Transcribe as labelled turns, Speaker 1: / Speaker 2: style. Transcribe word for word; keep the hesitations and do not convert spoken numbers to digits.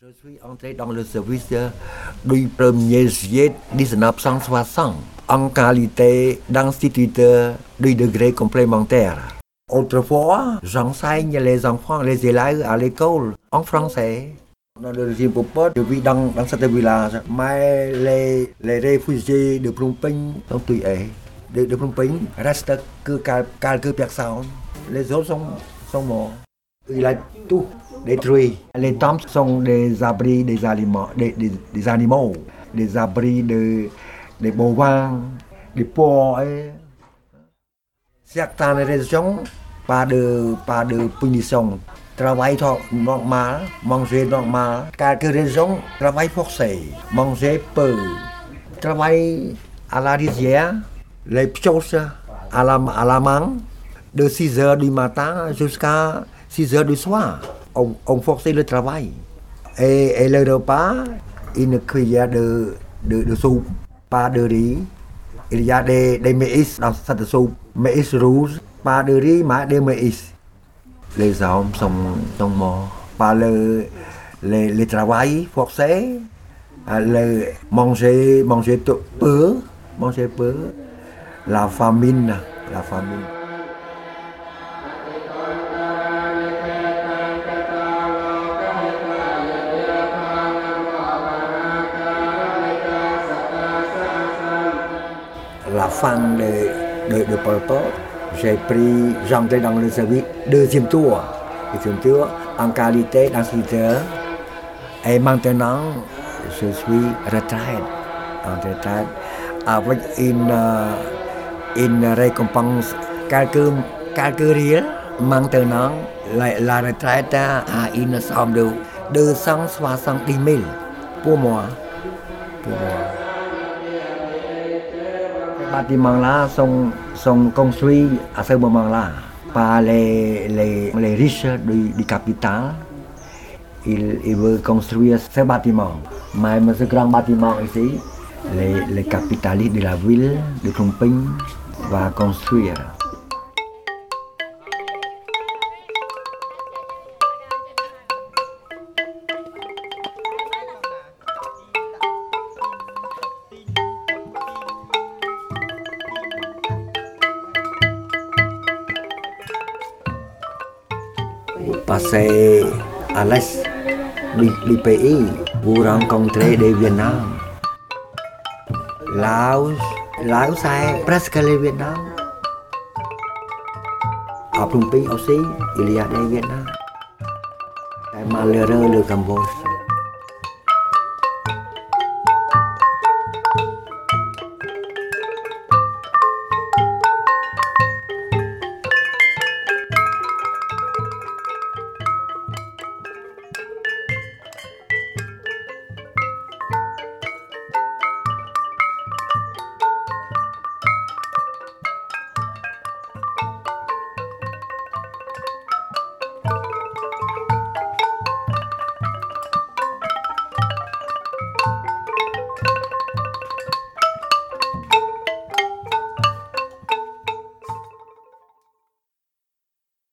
Speaker 1: Je suis entré dans le service du premier juillet mille neuf cent soixante en qualité d'instituteur du degré complémentaire. Autrefois, j'enseigne les enfants, les élèves à l'école en français. Dans le régime Pol Pot, je vis dans, dans ce village, mais les, les réfugiés de Phnom Penh sont tués. De, de Phnom Penh reste que quelques personnes, les autres sont, sont morts. Il a tout détruit. Les temples sont des abris des aliments, des, des, des animaux, des abris de, des bovins, des porcs. Certaines régions, pas de, pas de punition. Travail normal, manger normal. Quelques régions, travail forcé, manger peu. Travail à la rizière, les choses à la, à la main, de six heures du matin jusqu'à six heures du soir. On, on forçait le travail. Et, et le repas, une cuillère de, de, de soupe, pas de riz. Il y a des, des maïs dans cette soupe, maïs rouge, pas de riz, mais des maïs. Les hommes sont, sont morts par le, le, le travail forcé, le manger, manger peu, manger peu, la famine, la famine. La fin de, de, de Pol Pot, j'ai pris, j'entrais dans le service deuxième tour, deuxième tour en qualité d'instituteur. Et maintenant, je suis retraite, en retraite, avec une, une récompense, quelques, quelques rires. Maintenant, la, la retraite a une somme de deux cent soixante-dix mille pour moi. Pour moi. Les bâtiments-là sont, sont construits à ce moment-là par les, les, les riches du, du capital. Ils, ils veulent construire ce bâtiment. Même ce grand bâtiment ici, les, les capitalistes de la ville de Phnom Penh vont construire. Vous passez à l'est du, du pays, vous rencontrez des Vietnam. Laos, Laos c'est presque le Vietnam. À Phnom Penh aussi, il y a des Vietnam. C'est malheureux le Cambodge.